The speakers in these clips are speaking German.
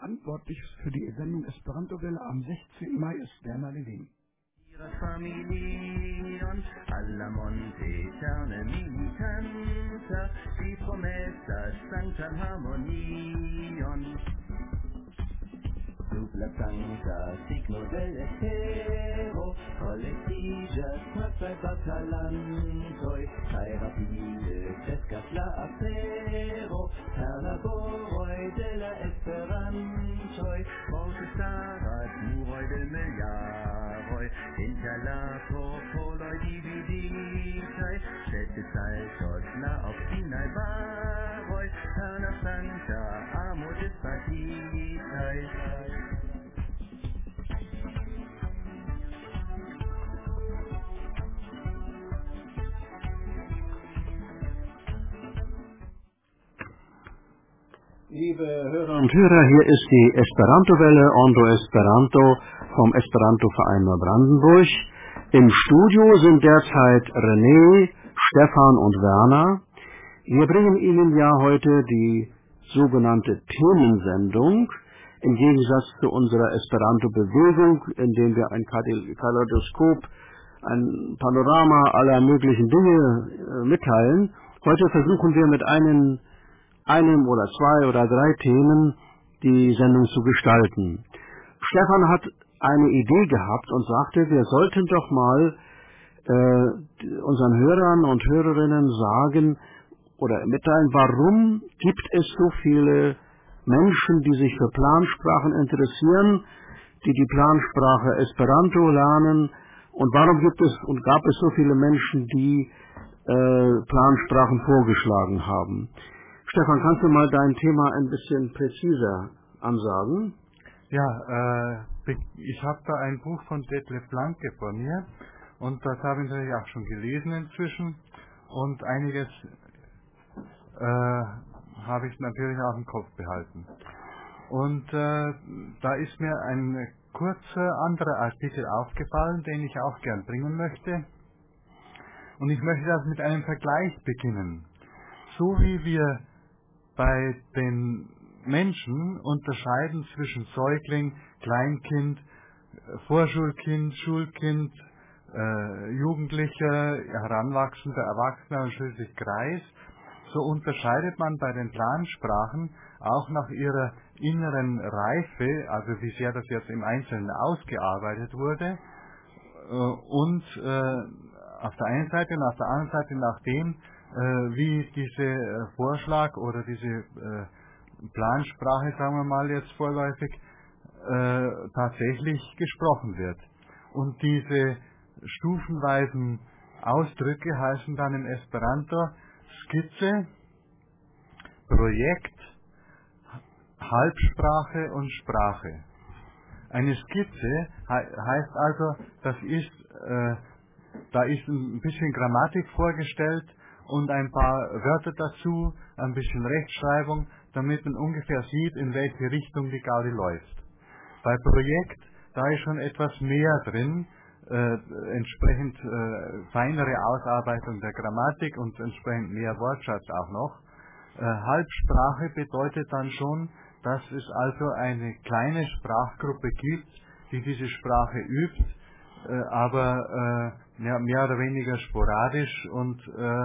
Verantwortlich für die Sendung Esperanto-Welle am 16. Mai ist Werner Levin. Familion alla monte eterne militanza di promessa sancta harmonion Dubla sancta signo dell'estero collettigia quattro batalantoi kai rapide crescat la afero per laboroi della esperantoi forse starat muroi del miliaroi interlator poloi dividitai sette saltos la obstinai baroi per la sancta amo dispatitai Liebe Hörer und Hörer, hier ist die Esperanto-Welle Ondo Esperanto vom Esperanto-Verein Neubrandenburg. Im Studio sind derzeit René, Stefan und Werner. Wir bringen Ihnen ja heute die sogenannte Themensendung, im Gegensatz zu unserer Esperanto-Bewegung, in der wir ein Kaleidoskop, ein Panorama aller möglichen Dinge mitteilen. Heute versuchen wir mit einem oder zwei oder drei Themen die Sendung zu gestalten. Stefan hat eine Idee gehabt und sagte, wir sollten doch mal unseren Hörern und Hörerinnen sagen oder mitteilen, warum gibt es so viele Menschen, die sich für Plansprachen interessieren, die Plansprache Esperanto lernen, und warum gab es so viele Menschen, die Plansprachen vorgeschlagen haben. Stefan, kannst du mal dein Thema ein bisschen präziser ansagen? Ja, ich habe da ein Buch von Detlef Blanke vor mir und das habe ich natürlich auch schon gelesen inzwischen und einiges habe ich natürlich auch im Kopf behalten. Und da ist mir ein kurzer anderer Artikel aufgefallen, den ich auch gern bringen möchte. Und ich möchte das mit einem Vergleich beginnen. So wie wir bei den Menschen unterscheiden zwischen Säugling, Kleinkind, Vorschulkind, Schulkind, Jugendlicher, Heranwachsender, Erwachsener und schließlich Greis, so unterscheidet man bei den Plansprachen auch nach ihrer inneren Reife, also wie sehr das jetzt im Einzelnen ausgearbeitet wurde, und auf der einen Seite und auf der anderen Seite nach dem, wie diese Vorschlag oder diese Plansprache, sagen wir mal jetzt vorläufig, tatsächlich gesprochen wird. Und diese stufenweisen Ausdrücke heißen dann im Esperanto Skizze, Projekt, Halbsprache und Sprache. Eine Skizze heißt also, da ist ein bisschen Grammatik vorgestellt und ein paar Wörter dazu, ein bisschen Rechtschreibung, damit man ungefähr sieht, in welche Richtung die Gaudi läuft. Bei Projekt, da ist schon etwas mehr drin, entsprechend feinere Ausarbeitung der Grammatik und entsprechend mehr Wortschatz auch noch. Halbsprache bedeutet dann schon, dass es also eine kleine Sprachgruppe gibt, die diese Sprache übt, aber mehr oder weniger sporadisch und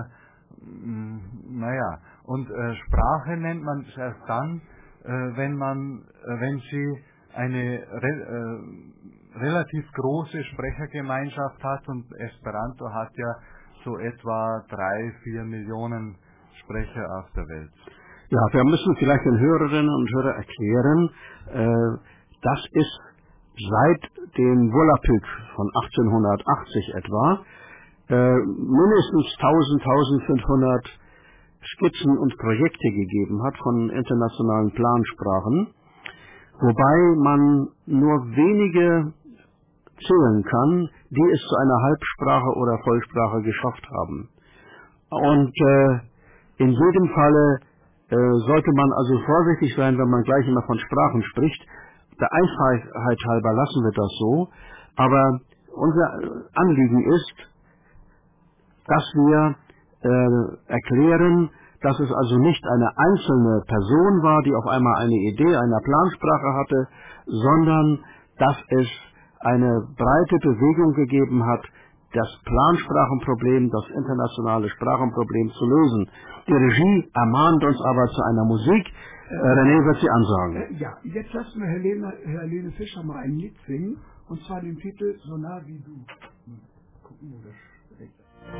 Sprache nennt man es erst dann, wenn sie eine relativ große Sprechergemeinschaft hat, und Esperanto hat ja so etwa 3-4 Millionen Sprecher auf der Welt. Ja, wir müssen vielleicht den Hörerinnen und Hörern erklären, das ist seit dem Volapük von 1880 etwa mindestens 1500 Skizzen und Projekte gegeben hat von internationalen Plansprachen, wobei man nur wenige zählen kann, die es zu einer Halbsprache oder Vollsprache geschafft haben. Und in jedem Falle sollte man also vorsichtig sein, wenn man gleich immer von Sprachen spricht. Der Einfachheit halber lassen wir das so, aber unser Anliegen ist, dass wir erklären, dass es also nicht eine einzelne Person war, die auf einmal eine Idee einer Plansprache hatte, sondern dass es eine breite Bewegung gegeben hat, das Plansprachenproblem, das internationale Sprachenproblem zu lösen. Die Regie ermahnt uns aber zu einer Musik. René wird sie ansagen. Ja, jetzt lassen wir Helene Fischer mal ein Lied singen, und zwar den Titel So nah wie du. Mal gucken, wo das steht.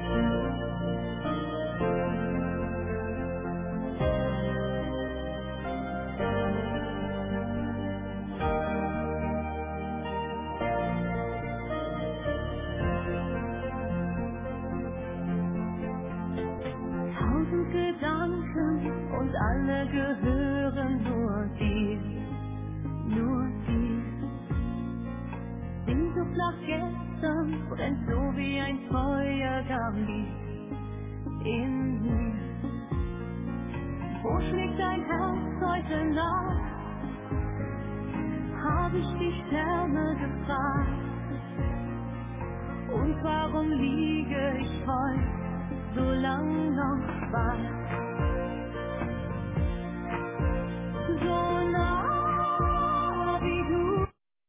Tausend Gedanken und alle gehören nur dir, nur dir. Sehnsucht nach gestern brennt so wie ein Feuergarn in mir. Wo schlägt dein Herz heute Nacht? Hab ich die Sterne gefragt. Und warum liege ich heute so lang noch wach? So nah wie du.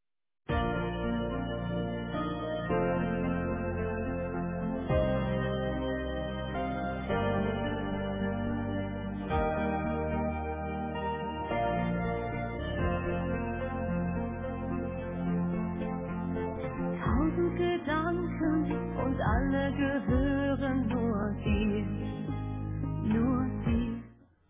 Tausend Gedanken und alle gehören nur dir, nur dir.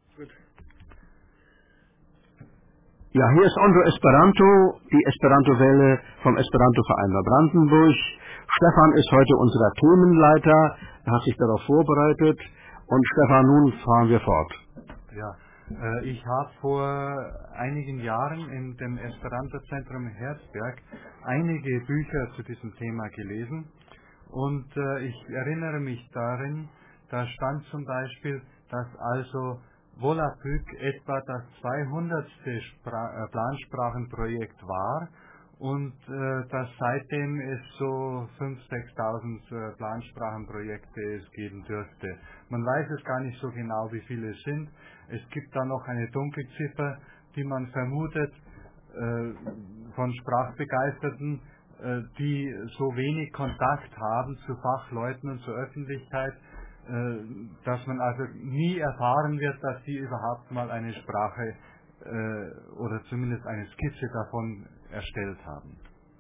Ja, hier ist Ondo Esperanto, die Esperanto-Welle vom Esperanto-Verein Neubrandenburg. Stefan ist heute unser Themenleiter, er hat sich darauf vorbereitet. Und Stefan, nun fahren wir fort. Ja, ich habe vor einigen Jahren in dem Esperanto-Zentrum in Herzberg einige Bücher zu diesem Thema gelesen. Und ich erinnere mich darin, da stand zum Beispiel, dass also Volapük etwa das 200. Plansprachenprojekt war und dass seitdem es so 5.000, 6.000 Plansprachenprojekte es geben dürfte. Man weiß es gar nicht so genau, wie viele es sind. Es gibt da noch eine Dunkelziffer, die man vermutet von Sprachbegeisterten, die so wenig Kontakt haben zu Fachleuten und zur Öffentlichkeit, dass man also nie erfahren wird, dass sie überhaupt mal eine Sprache oder zumindest eine Skizze davon erstellt haben.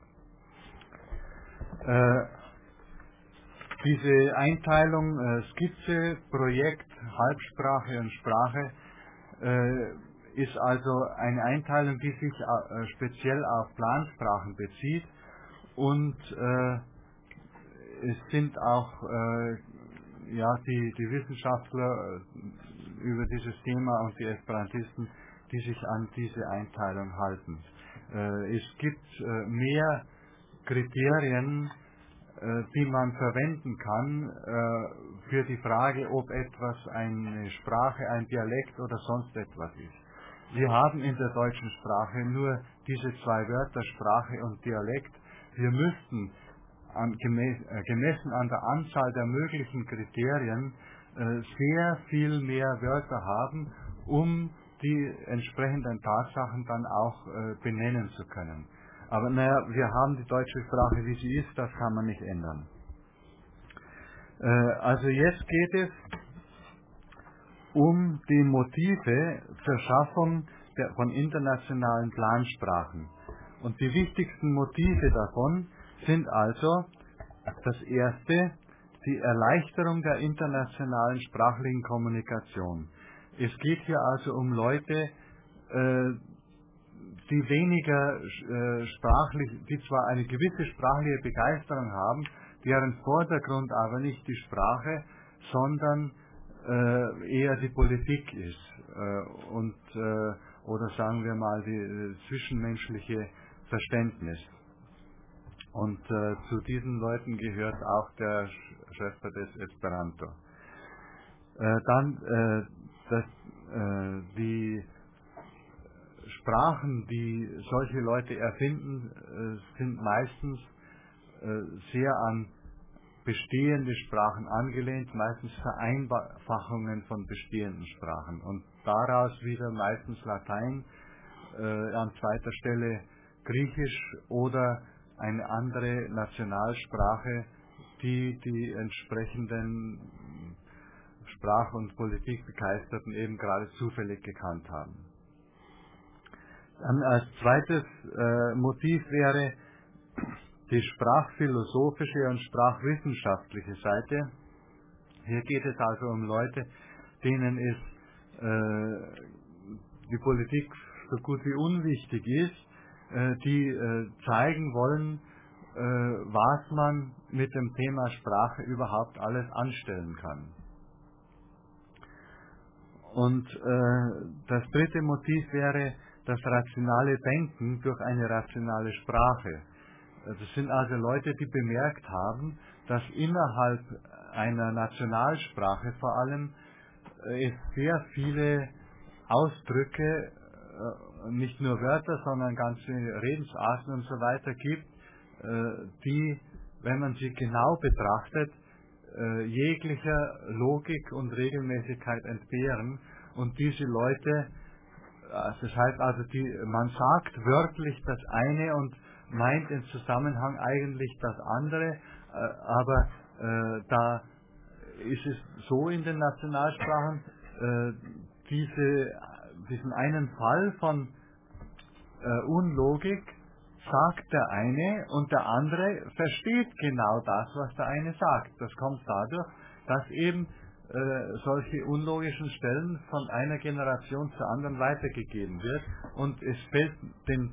Diese Einteilung Skizze, Projekt, Halbsprache und Sprache ist also eine Einteilung, die sich speziell auf Plansprachen bezieht, und es sind auch die Wissenschaftler über dieses Thema und die Esperantisten, die sich an diese Einteilung halten. Es gibt mehr Kriterien, die man verwenden kann für die Frage, ob etwas eine Sprache, ein Dialekt oder sonst etwas ist. Wir haben in der deutschen Sprache nur diese zwei Wörter, Sprache und Dialekt. Wir müssten gemessen an der Anzahl der möglichen Kriterien sehr viel mehr Wörter haben, um die entsprechenden Tatsachen dann auch benennen zu können. Aber wir haben die deutsche Sprache, wie sie ist, das kann man nicht ändern. Also jetzt geht es um die Motive zur Schaffung von internationalen Plansprachen. Und die wichtigsten Motive davon sind also das erste, die Erleichterung der internationalen sprachlichen Kommunikation. Es geht hier also um Leute, die weniger die zwar eine gewisse sprachliche Begeisterung haben, deren Vordergrund aber nicht die Sprache, sondern eher die Politik ist oder sagen wir mal die zwischenmenschliche Verständnis. Und zu diesen Leuten gehört auch der Schöpfer des Esperanto. Die Sprachen, die solche Leute erfinden, sind meistens sehr an bestehende Sprachen angelehnt, meistens Vereinfachungen von bestehenden Sprachen und daraus wieder meistens Latein, an zweiter Stelle Griechisch oder eine andere Nationalsprache, die die entsprechenden Sprach- und Politikbegeisterten eben gerade zufällig gekannt haben. Dann als zweites Motiv wäre die sprachphilosophische und sprachwissenschaftliche Seite. Hier geht es also um Leute, denen die Politik so gut wie unwichtig ist, die zeigen wollen, was man mit dem Thema Sprache überhaupt alles anstellen kann. Und das dritte Motiv wäre das rationale Denken durch eine rationale Sprache. Das sind also Leute, die bemerkt haben, dass innerhalb einer Nationalsprache vor allem es sehr viele Ausdrücke, nicht nur Wörter, sondern ganze Redensarten und so weiter gibt, die, wenn man sie genau betrachtet, jeglicher Logik und Regelmäßigkeit entbehren. Und diese Leute, das heißt also, man sagt wörtlich das eine und meint im Zusammenhang eigentlich das andere, aber da ist es so in den Nationalsprachen, diesen einen Fall von Unlogik sagt der eine und der andere versteht genau das, was der eine sagt. Das kommt dadurch, dass eben solche unlogischen Stellen von einer Generation zur anderen weitergegeben wird und es fällt den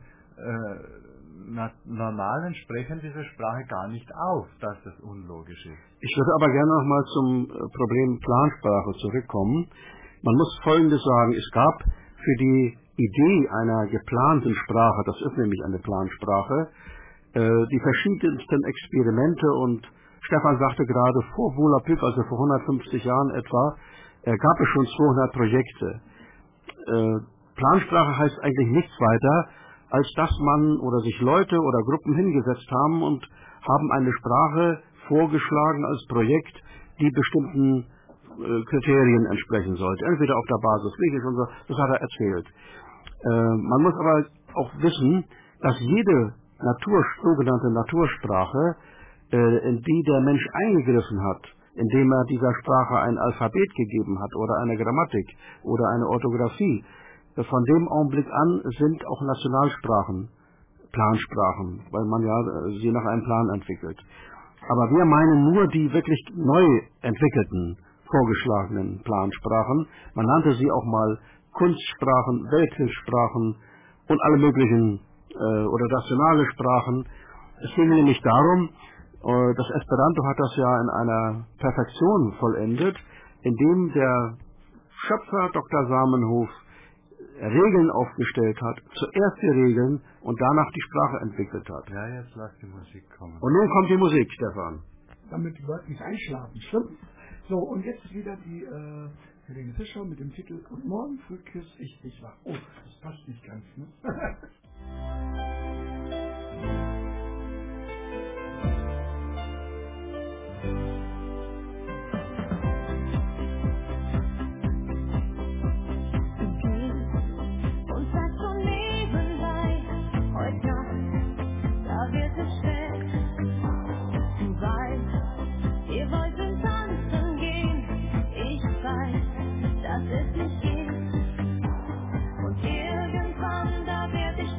normalen Sprechern dieser Sprache gar nicht auf, dass das unlogisch ist. Ich würde aber gerne nochmal zum Problem Plansprache zurückkommen. Man muss Folgendes sagen, es gab für die Idee einer geplanten Sprache, das ist nämlich eine Plansprache, die verschiedensten Experimente und Stefan sagte gerade, vor Volapük, also vor 150 Jahren etwa, gab es schon 200 Projekte. Plansprache heißt eigentlich nichts weiter, als dass man oder sich Leute oder Gruppen hingesetzt haben und haben eine Sprache vorgeschlagen als Projekt, die bestimmten Kriterien entsprechen sollte. Entweder auf der Basis Griechisch und so, das hat er erzählt. Man muss aber auch wissen, dass jede sogenannte Natursprache, in die der Mensch eingegriffen hat, indem er dieser Sprache ein Alphabet gegeben hat oder eine Grammatik oder eine Orthographie, von dem Augenblick an sind auch Nationalsprachen Plansprachen, weil man ja sie nach einem Plan entwickelt. Aber wir meinen nur die wirklich neu entwickelten, vorgeschlagenen Plansprachen. Man nannte sie auch mal Kunstsprachen, Welthilfssprachen und alle möglichen oder nationale Sprachen. Es ging nämlich darum, das Esperanto hat das ja in einer Perfektion vollendet, indem der Schöpfer Dr. Zamenhof Regeln aufgestellt hat, zuerst die Regeln und danach die Sprache entwickelt hat. Ja, jetzt lass die Musik kommen. Und nun kommt die Musik, Stefan. Damit die Leute nicht einschlafen, stimmt? So, und jetzt wieder die Helene Fischer mit dem Titel Und morgen früh küsse ich dich wach. Oh, das passt nicht ganz, ne? Und sag schon nebenbei, heute Nacht, da wird es spät. Du weißt, wir wollten tanzen gehen. Ich weiß, dass es nicht geht. Und irgendwann, da werd ich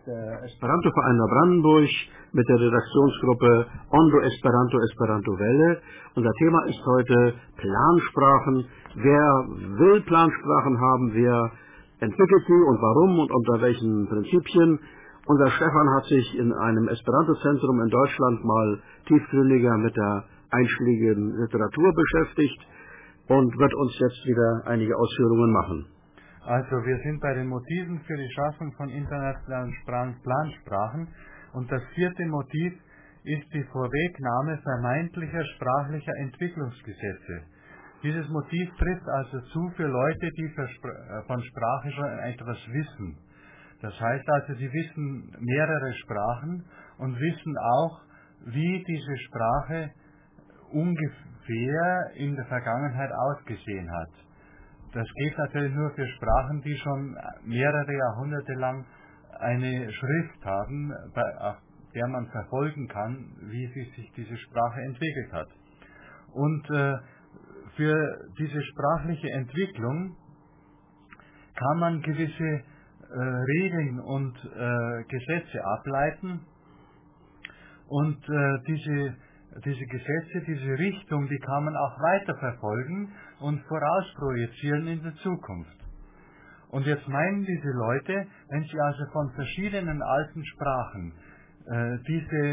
der Esperanto-Verein Neubrandenburg mit der Redaktionsgruppe Ondo Esperanto Esperanto Welle. Unser Thema ist heute Plansprachen. Wer will Plansprachen haben, wer entwickelt sie und warum und unter welchen Prinzipien? Unser Stefan hat sich in einem Esperanto-Zentrum in Deutschland mal tiefgründiger mit der einschlägigen Literatur beschäftigt und wird uns jetzt wieder einige Ausführungen machen. Also wir sind bei den Motiven für die Schaffung von internationalen Plansprachen und das 4. Motiv ist die Vorwegnahme vermeintlicher sprachlicher Entwicklungsgesetze. Dieses Motiv trifft also zu für Leute, die von Sprache schon etwas wissen. Das heißt also, sie wissen mehrere Sprachen und wissen auch, wie diese Sprache ungefähr in der Vergangenheit ausgesehen hat. Das geht natürlich nur für Sprachen, die schon mehrere Jahrhunderte lang eine Schrift haben, auf der man verfolgen kann, wie sich diese Sprache entwickelt hat. Und für diese sprachliche Entwicklung kann man gewisse Regeln und Gesetze ableiten und diese Gesetze, diese Richtung, die kann man auch weiterverfolgen und vorausprojizieren in die Zukunft. Und jetzt meinen diese Leute, wenn sie also von verschiedenen alten Sprachen diese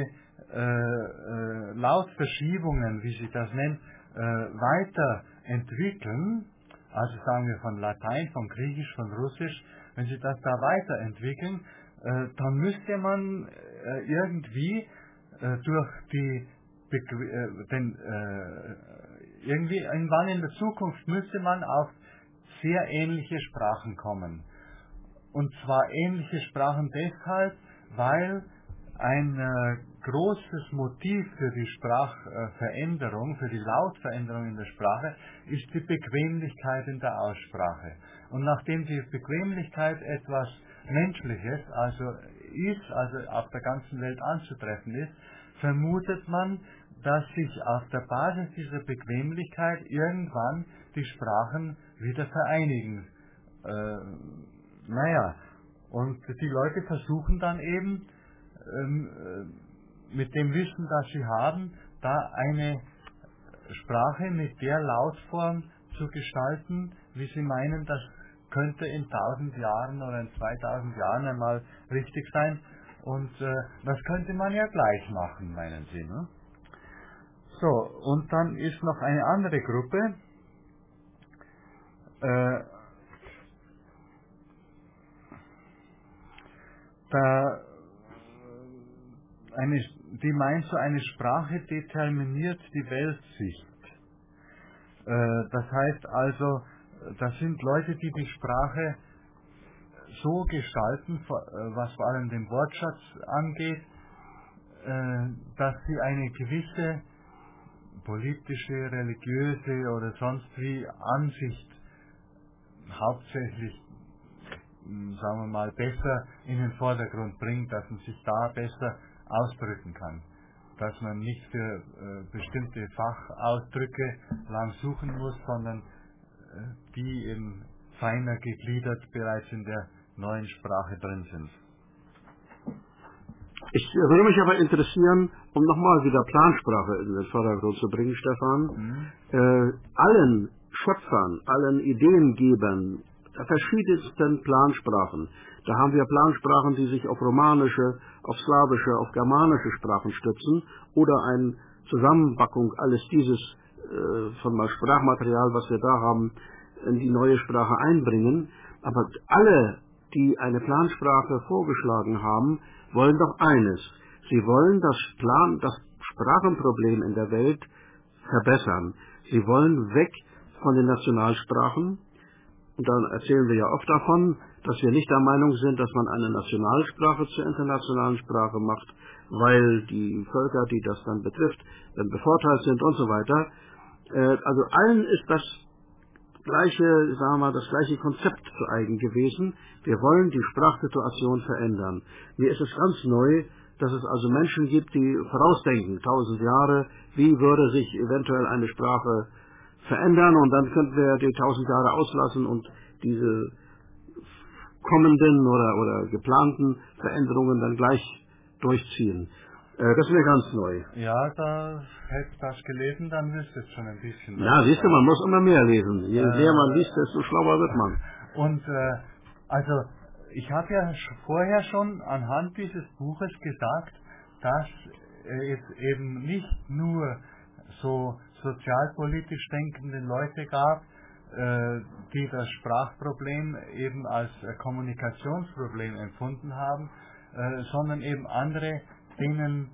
Lautverschiebungen, wie sie das nennen, weiterentwickeln, also sagen wir von Latein, von Griechisch, von Russisch, wenn sie das da weiterentwickeln, dann müsste man irgendwie durch die irgendwie irgendwann in der Zukunft müsste man auf sehr ähnliche Sprachen kommen. Und zwar ähnliche Sprachen deshalb, weil ein großes Motiv für die Sprachveränderung, für die Lautveränderung in der Sprache, ist die Bequemlichkeit in der Aussprache. Und nachdem die Bequemlichkeit etwas Menschliches, also auf der ganzen Welt anzutreffen ist, vermutet man, dass sich auf der Basis dieser Bequemlichkeit irgendwann die Sprachen wieder vereinigen. Und die Leute versuchen dann eben, mit dem Wissen, das sie haben, da eine Sprache mit der Lautform zu gestalten, wie sie meinen, das könnte in 1000 Jahren oder in 2000 Jahren einmal richtig sein. Und das könnte man ja gleich machen, meinen Sie, ne? So, und dann ist noch eine andere Gruppe, die meint, so eine Sprache determiniert die Weltsicht. Das heißt also, das sind Leute, die die Sprache so gestalten, was vor allem den Wortschatz angeht, dass sie eine gewisse politische, religiöse oder sonst wie Ansicht hauptsächlich, sagen wir mal, besser in den Vordergrund bringt, dass man sich da besser ausdrücken kann. Dass man nicht für bestimmte Fachausdrücke lang suchen muss, sondern die eben feiner gegliedert bereits in der neuen Sprache drin sind. Ich würde mich aber interessieren, um nochmal wieder Plansprache in den Vordergrund zu bringen, Stefan, allen Schöpfern, allen Ideengebern der verschiedensten Plansprachen, da haben wir Plansprachen, die sich auf romanische, auf slawische, auf germanische Sprachen stützen oder eine Zusammenpackung alles dieses von mal Sprachmaterial, was wir da haben, in die neue Sprache einbringen. Aber alle, die eine Plansprache vorgeschlagen haben, wollen doch eines. Sie wollen das Sprachenproblem in der Welt verbessern. Sie wollen weg von den Nationalsprachen. Und dann erzählen wir ja oft davon, dass wir nicht der Meinung sind, dass man eine Nationalsprache zur internationalen Sprache macht, weil die Völker, die das dann betrifft, dann bevorteilt sind und so weiter. Also allen ist das gleiche Konzept zu eigen gewesen. Wir wollen die Sprachsituation verändern. Mir ist es ganz neu, dass es also Menschen gibt, die vorausdenken, 1000 Jahre, wie würde sich eventuell eine Sprache verändern, und dann könnten wir die 1000 Jahre auslassen und diese kommenden oder geplanten Veränderungen dann gleich durchziehen. Das wäre ganz neu. Ja, da hätte ich das gelesen, dann wüsste es schon ein bisschen. Ja, siehst du, man muss immer mehr lesen. Je mehr man liest, desto schlauer wird man. Und also ich habe ja vorher schon anhand dieses Buches gesagt, dass es eben nicht nur so sozialpolitisch denkende Leute gab, die das Sprachproblem eben als Kommunikationsproblem empfunden haben, sondern eben andere, denen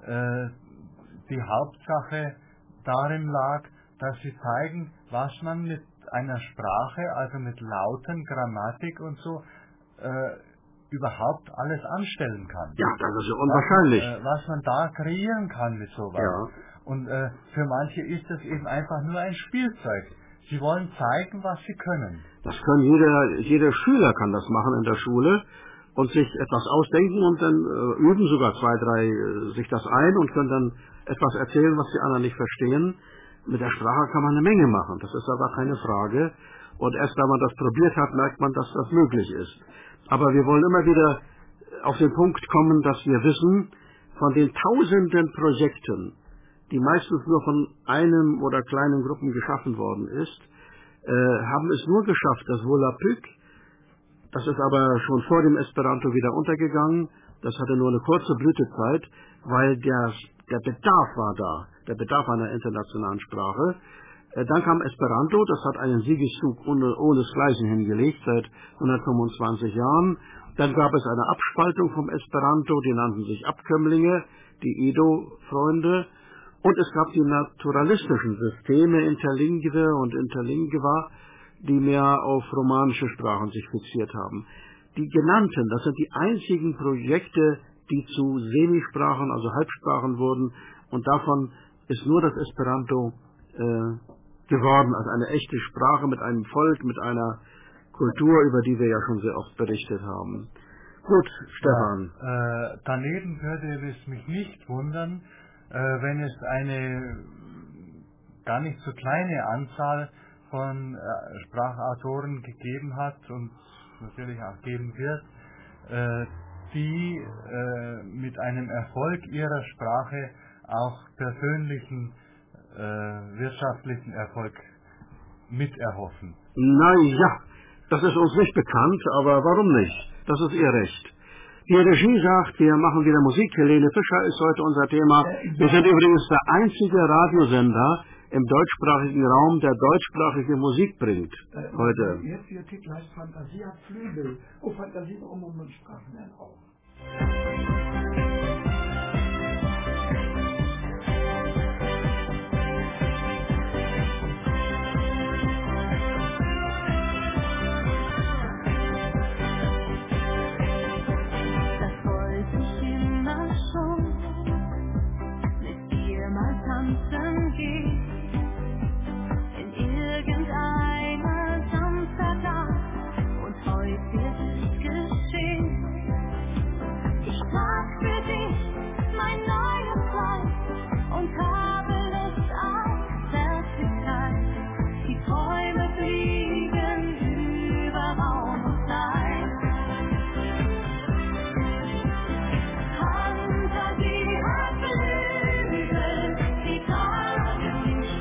die Hauptsache darin lag, dass sie zeigen, was man mit einer Sprache, also mit Lauten, Grammatik und so, überhaupt alles anstellen kann. Ja, das ist ja unwahrscheinlich. Was man da kreieren kann mit sowas. Ja. Und für manche ist das eben einfach nur ein Spielzeug. Sie wollen zeigen, was sie können. Das können jeder Schüler kann das machen in der Schule und sich etwas ausdenken und dann üben sogar 2, 3 sich das ein und können dann etwas erzählen, was die anderen nicht verstehen. Mit der Sprache kann man eine Menge machen, das ist aber keine Frage. Und erst wenn man das probiert hat, merkt man, dass das möglich ist. Aber wir wollen immer wieder auf den Punkt kommen, dass wir wissen, von den tausenden Projekten, die meistens nur von einem oder kleinen Gruppen geschaffen worden ist, haben es nur geschafft, das Volapük, das ist aber schon vor dem Esperanto wieder untergegangen, das hatte nur eine kurze Blütezeit, weil der Bedarf war da, der Bedarf einer internationalen Sprache. Dann kam Esperanto, das hat einen Siegeszug ohnesgleichen hingelegt, seit 125 Jahren. Dann gab es eine Abspaltung vom Esperanto, die nannten sich Abkömmlinge, die Edo-Freunde. Und es gab die naturalistischen Systeme, Interlingve und Interlingua, die mehr auf romanische Sprachen sich fixiert haben. Die genannten, das sind die einzigen Projekte, die zu Semisprachen, also Halbsprachen wurden. Und davon ist nur das Esperanto geworden, als eine echte Sprache mit einem Volk, mit einer Kultur, über die wir ja schon sehr oft berichtet haben. Gut, Stefan. Ja, daneben würde es mich nicht wundern, wenn es eine gar nicht so kleine Anzahl von Sprachautoren gegeben hat und natürlich auch geben wird, die mit einem Erfolg ihrer Sprache auch persönlichen wirtschaftlichen Erfolg miterhoffen. Naja, das ist uns nicht bekannt, aber warum nicht? Das ist Ihr Recht. Die Regie sagt, wir machen wieder Musik. Helene Fischer ist heute unser Thema. Wir sind übrigens der einzige Radiosender im deutschsprachigen Raum, der deutschsprachige Musik bringt. Heute. Der jetzige Titel heißt Fantasie hat Flügel. Oh, Fantasie, warum und Sprachen dann auch. Tanzen geht in irgendeiner Samstagnacht und heute ist geschehen. Ich trag für dich mein neues Kleid und habe Lust auf Zärtlichkeit. Die Träume fliegen über Raum und Zeit. Fantasie hat Flügel.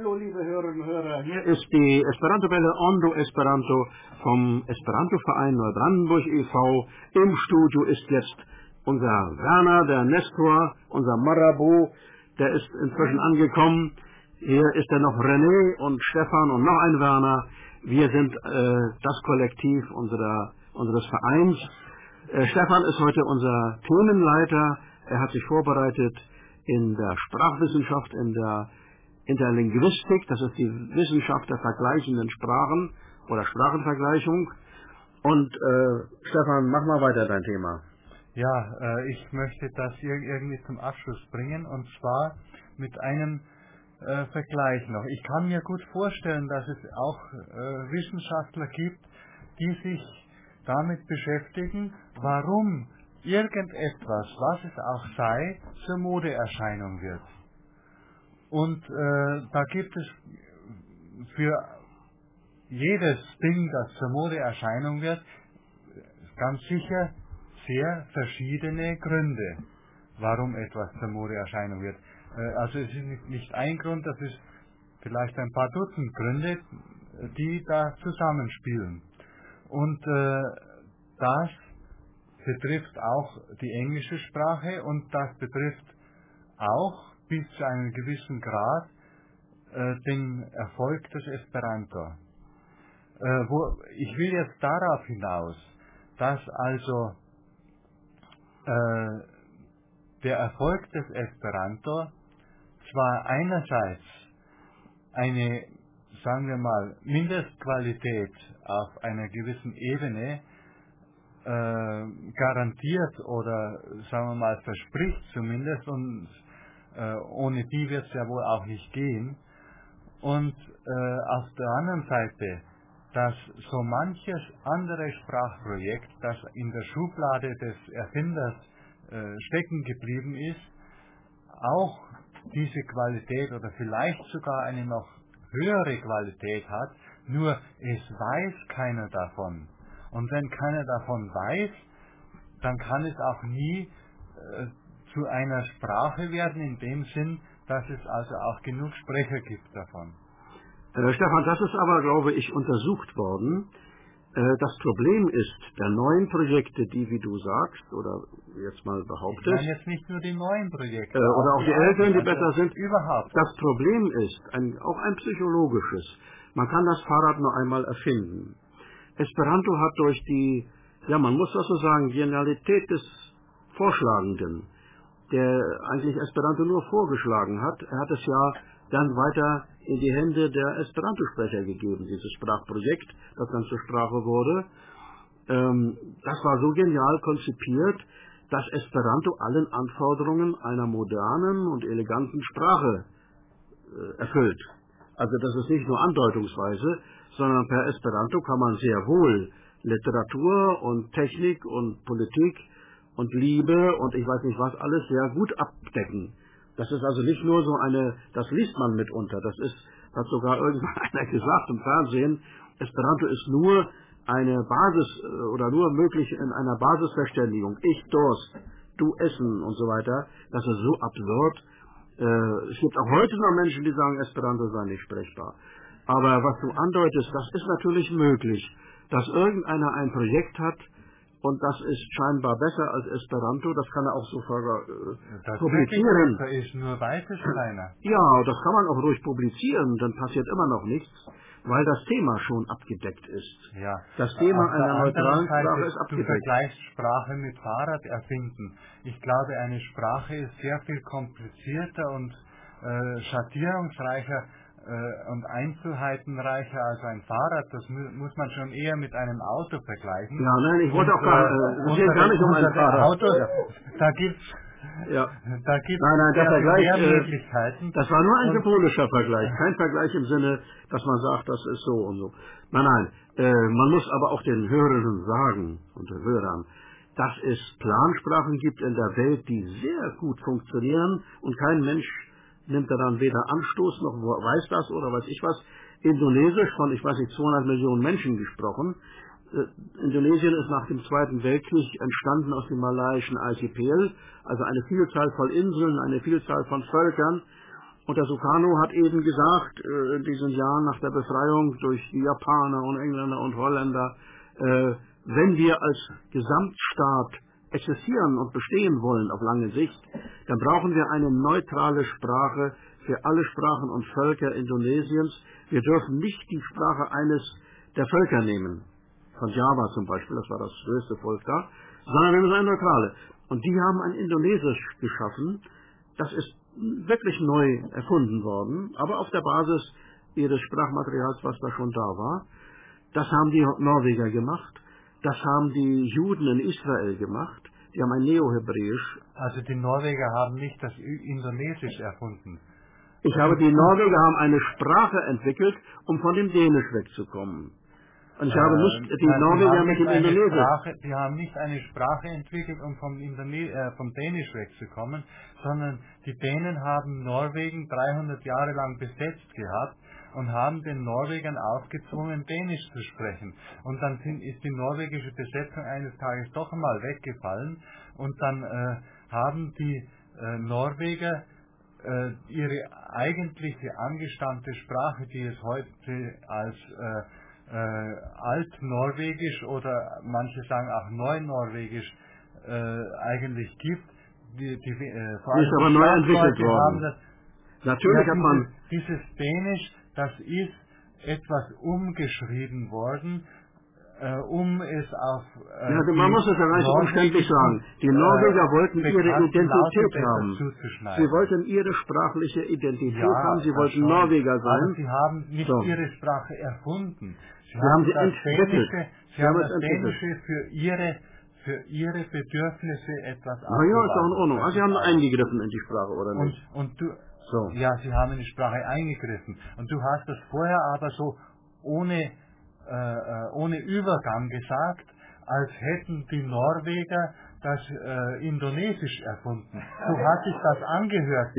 Hallo, liebe Hörerinnen und Hörer, hier ist die Esperanto-Welle Ondo Esperanto vom Esperanto-Verein Neubrandenburg e.V. Im Studio ist jetzt unser Werner, der Nestor, unser Marabout, der ist inzwischen angekommen. Hier ist noch René und Stefan und noch ein Werner. Wir sind das Kollektiv unseres Vereins. Stefan ist heute unser Themenleiter. Er hat sich vorbereitet in der Sprachwissenschaft, in der Interlinguistik, das ist die Wissenschaft der vergleichenden Sprachen oder Sprachenvergleichung. Und Stefan, mach mal weiter dein Thema. Ja, ich möchte das irgendwie zum Abschluss bringen, und zwar mit einem Vergleich noch. Ich kann mir gut vorstellen, dass es auch Wissenschaftler gibt, die sich damit beschäftigen, warum irgendetwas, was es auch sei, zur Modeerscheinung wird. Und da gibt es für jedes Ding, das zur Modeerscheinung wird, ganz sicher sehr verschiedene Gründe, warum etwas zur Modeerscheinung wird. Also es ist nicht ein Grund, das ist vielleicht ein paar Dutzend Gründe, die da zusammenspielen. Und das betrifft auch die englische Sprache, und das betrifft auch bis zu einem gewissen Grad den Erfolg des Esperanto. Ich will jetzt darauf hinaus, dass also der Erfolg des Esperanto zwar einerseits eine, sagen wir mal, Mindestqualität auf einer gewissen Ebene garantiert oder, sagen wir mal, verspricht zumindest, und ohne die wird es ja wohl auch nicht gehen. Und auf der anderen Seite, dass so manches andere Sprachprojekt, das in der Schublade des Erfinders stecken geblieben ist, auch diese Qualität oder vielleicht sogar eine noch höhere Qualität hat, nur es weiß keiner davon. Und wenn keiner davon weiß, dann kann es auch nie zu einer Sprache werden, in dem Sinn, dass es also auch genug Sprecher gibt davon. Stefan, das ist aber, glaube ich, untersucht worden. Das Problem ist, der neuen Projekte, die, wie du sagst, oder jetzt mal behauptest... Ich meine jetzt nicht nur die neuen Projekte. Oder auch die älteren, die besser sind. Überhaupt. Das Problem ist, auch ein psychologisches. Man kann das Fahrrad nur einmal erfinden. Esperanto hat durch die, ja, man muss das so sagen, Genialität des Vorschlagenden, der eigentlich Esperanto nur vorgeschlagen hat, er hat es ja dann weiter in die Hände der Esperanto-Sprecher gegeben, dieses Sprachprojekt, das dann zur Sprache wurde. Das war so genial konzipiert, dass Esperanto allen Anforderungen einer modernen und eleganten Sprache erfüllt. Also das ist nicht nur andeutungsweise, sondern per Esperanto kann man sehr wohl Literatur und Technik und Politik und Liebe und ich weiß nicht was alles sehr gut abdecken. Das ist also nicht nur so das liest man mitunter, hat sogar irgendwann einer gesagt im Fernsehen, Esperanto ist nur eine Basis oder nur möglich in einer Basisverständigung. Ich Durst, du Essen und so weiter. Das ist so absurd. Es gibt auch heute noch Menschen, die sagen, Esperanto sei nicht sprechbar. Aber was du andeutest, das ist natürlich möglich, dass irgendeiner ein Projekt hat, und das ist scheinbar besser als Esperanto, das kann er auch so publizieren. Das ist, nur weiß es keiner. Ja, das kann man auch ruhig publizieren, dann passiert immer noch nichts, weil das Thema schon abgedeckt ist. Ja. Das Thema einer neutralen Sprache ist abgedeckt. Du vergleichst Sprache mit Fahrrad erfinden. Ich glaube, eine Sprache ist sehr viel komplizierter und schattierungsreicher und einzelheitenreicher als ein Fahrrad. Das muss man schon eher mit einem Auto vergleichen. Ja, nein, ich wollte auch es geht gar nicht um ein Fahrrad. Autos, ja. Da gibt's der Vergleich, mehr Möglichkeiten. Das war nur ein symbolischer Vergleich, kein Vergleich im Sinne, dass man sagt, das ist so und so. Nein, man muss aber auch den Hörerinnen sagen und den Hörern, dass es Plansprachen gibt in der Welt, die sehr gut funktionieren und kein Mensch nimmt daran weder Anstoß noch weiß das oder weiß ich was. Indonesisch von, ich weiß nicht, 200 Millionen Menschen gesprochen. Indonesien ist nach dem Zweiten Weltkrieg entstanden aus dem malaiischen Archipel, also eine Vielzahl von Inseln, eine Vielzahl von Völkern. Und der Sukarno hat eben gesagt, in diesen Jahren nach der Befreiung durch die Japaner und Engländer und Holländer, wenn wir als Gesamtstaat existieren und bestehen wollen auf lange Sicht, dann brauchen wir eine neutrale Sprache für alle Sprachen und Völker Indonesiens. Wir dürfen nicht die Sprache eines der Völker nehmen, von Java zum Beispiel, das war das größte Volk da, sondern wir müssen eine neutrale. Und die haben ein Indonesisch geschaffen, das ist wirklich neu erfunden worden, aber auf der Basis ihres Sprachmaterials, was da schon da war. Das haben die Norweger gemacht, das haben die Juden in Israel gemacht, die haben ein Neohebräisch. Also die Norweger haben nicht das Indonesisch erfunden. Die Norweger haben eine Sprache entwickelt, um von dem Dänisch wegzukommen. Und ich habe nicht die Norweger mit dem Indonesisch. Die haben nicht eine Sprache entwickelt, um vom Dänisch wegzukommen, sondern die Dänen haben Norwegen 300 Jahre lang besetzt gehabt und haben den Norwegern aufgezwungen, Dänisch zu sprechen. Und dann ist die norwegische Besetzung eines Tages doch einmal weggefallen und dann haben die Norweger ihre eigentliche angestammte Sprache, die es heute als Altnorwegisch oder manche sagen auch Neunorwegisch eigentlich gibt, die ist aber neu entwickelt worden. Natürlich hat man dieses Dänisch, das ist etwas umgeschrieben worden, um es auf man muss es ja ganz umständlich sagen. Die Norweger wollten ihre Identität haben. Sie wollten ihre sprachliche Identität haben, sie wollten Norweger sein. Aber sie haben nicht ihre Sprache erfunden. Sie haben sie entwickelt. Sie haben das Dänische für ihre Bedürfnisse etwas aufgebaut. Ja, ist auch in Ordnung. Also sie haben eingegriffen in die Sprache, oder nicht? Ja, sie haben in die Sprache eingegriffen. Und du hast das vorher aber so ohne Übergang gesagt, als hätten die Norweger das Indonesisch erfunden. So hat sich das angehört.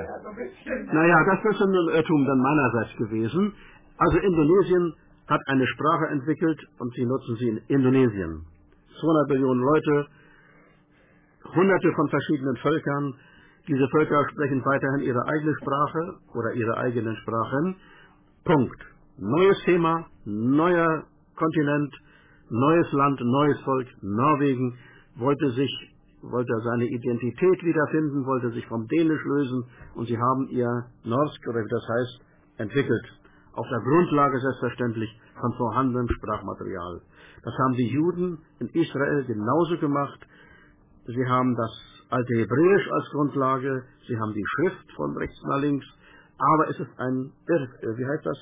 Naja, das ist ein Irrtum dann meinerseits gewesen. Also Indonesien hat eine Sprache entwickelt und sie nutzen sie in Indonesien. 200 Millionen Leute, hunderte von verschiedenen Völkern. Diese Völker sprechen weiterhin ihre eigene Sprache oder ihre eigenen Sprachen. Punkt. Neues Thema, neuer Kontinent, neues Land, neues Volk. Norwegen wollte seine Identität wiederfinden, wollte sich vom Dänisch lösen und sie haben ihr Norsk, oder wie das heißt, entwickelt. Auf der Grundlage selbstverständlich von vorhandenem Sprachmaterial. Das haben die Juden in Israel genauso gemacht. Sie haben das alte Hebräisch als Grundlage, sie haben die Schrift von rechts nach links, aber es ist ein, wie heißt das?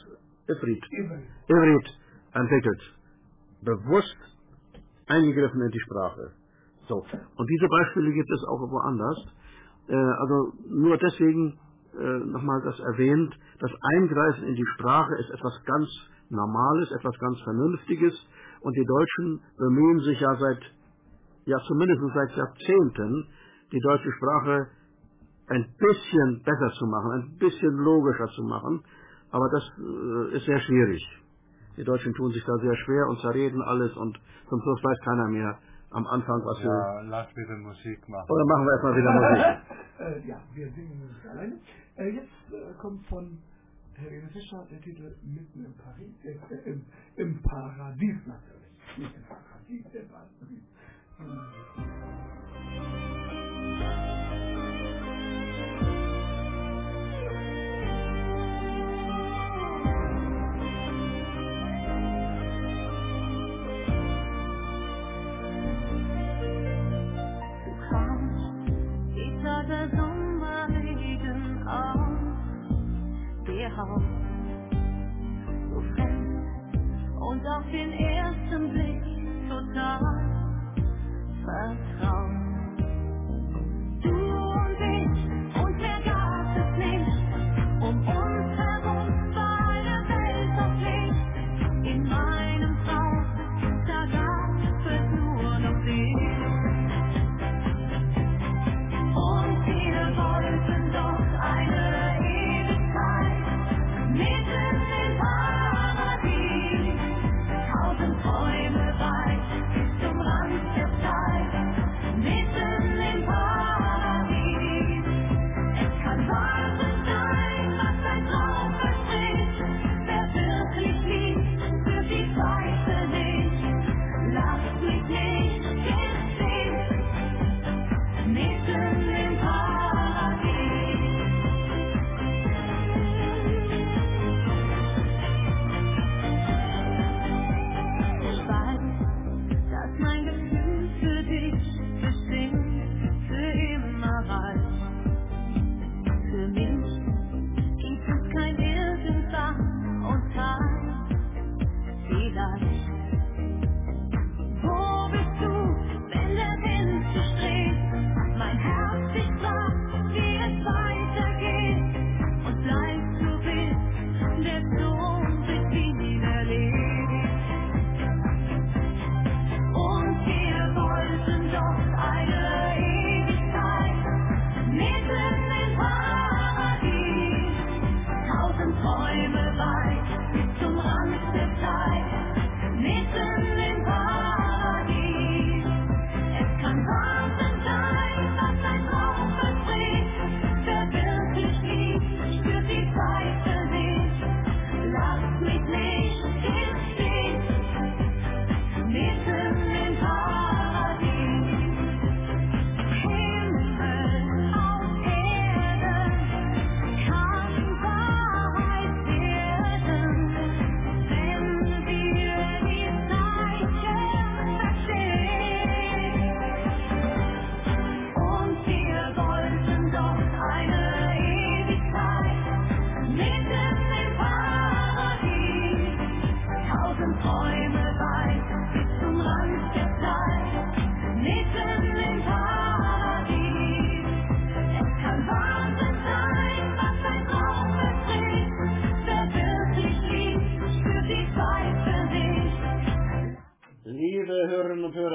Ivrit entwickelt. Bewusst eingegriffen in die Sprache. So. Und diese Beispiele gibt es auch woanders. Also nur deswegen nochmal das erwähnt, das Eingreifen in die Sprache ist etwas ganz Normales, etwas ganz Vernünftiges und die Deutschen bemühen sich zumindest seit Jahrzehnten, die deutsche Sprache ein bisschen besser zu machen, ein bisschen logischer zu machen, aber das ist sehr schwierig. Die Deutschen tun sich da sehr schwer und zerreden alles und zum Schluss weiß keiner mehr am Anfang, was lass wieder Musik machen. Oder machen wir erstmal wieder Musik. Ja, wir singen nicht alleine. Jetzt kommt von Helene Fischer der Titel Mitten im im Paradies natürlich. Nicht im Paradies, im Paradies. Der Sommerregen auf dir Haut, so fremd und auf den ersten Blick total vertraut. Du und ich, und wer gab es nicht, um uns herum war eine Welt auf Licht. In meinem Traum, da gab es nur noch dich. Und wir wollten doch eine Ewigkeit mitten im Paradies. 1000 Träume weit bis zum Rand der Zeit.